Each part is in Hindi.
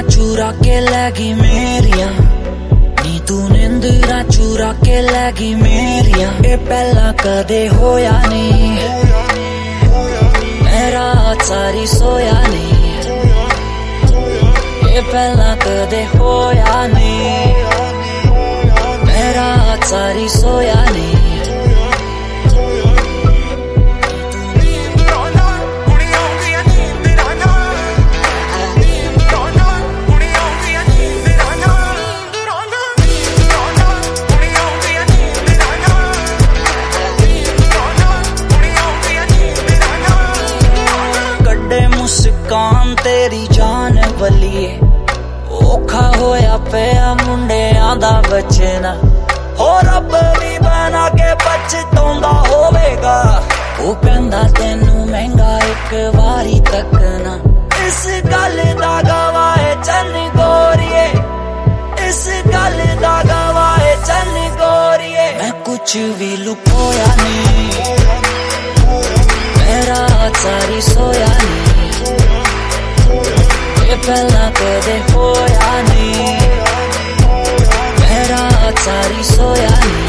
चूरा के लगी मेरिया, नी तू निंदरा चूरा के लगी मेरिया। ये पहला कदे होया नहीं, मेरा सारी सोया नहीं। ये पहला कदे होया नहीं, मेरा सारी सोया नहीं। मुस्कान तेरी जान वलिए, औखा होया पिया मुंडियां दा बचना। हो रब भी बना के पछताउंदा होवेगा, वो कहंदा तेनू महंगा एक वारी तकना। इस गल दा गवाह है चन गोरिए, इस गल दा गवाह है चन गोरिए। मैं कुछ भी लुकोया नहीं, मेरा सारी सोया नहीं। ये पहला कदे होया नहीं, मेरा सारी सोया नहीं।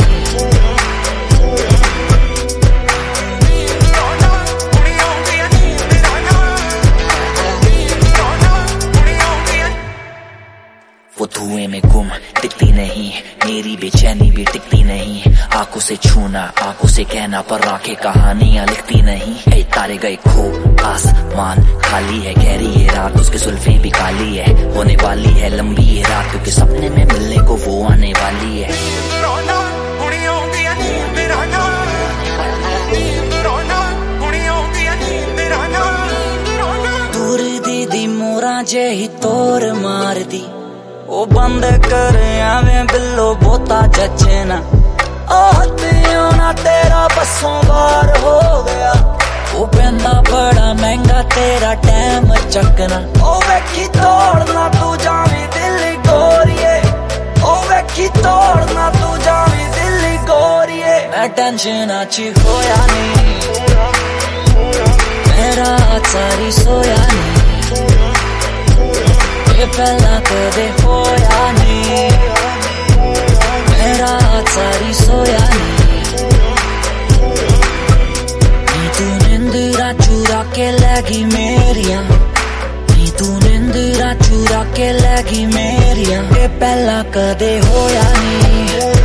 वो धुएं में गुम दिखती नहीं, मेरी बेचैनी भी टिकती नहीं। आंखों से छूना, आंखों से कहना, पर आंखें कहानियां लिखती नहीं। ए तारे गए खो, आसमान खाली है, गहरी ये रात, उसके सुल्फे भी काली है। होने वाली है लंबी ये रात, क्योंकि सपने में मिलने को वो आने वाली है। दूर दीदी मोरा जे ही तोर मार दी, ओ बंद कर आवे बिल्लो बोता जचना। ना तेरा बसों बार हो गया, वो कहंदा बड़ा महंगा तेरा टाइम चकना। ओ वेखी तोड़ना तू जावी दिल गोरिए, ओ वेखी तोड़ना तू जावी दिल गोरिए। मैं टेंशन च होया नहीं, मेरा सारी सोया नहीं। ये पहला कदे होया नहीं, मेरा सारी सोया नहीं। नी तू निंदरा चूरा के लगी मेरिया, नी तू निंदरा चूरा के लगी मेरिया। ये पहला कदे होया नहीं।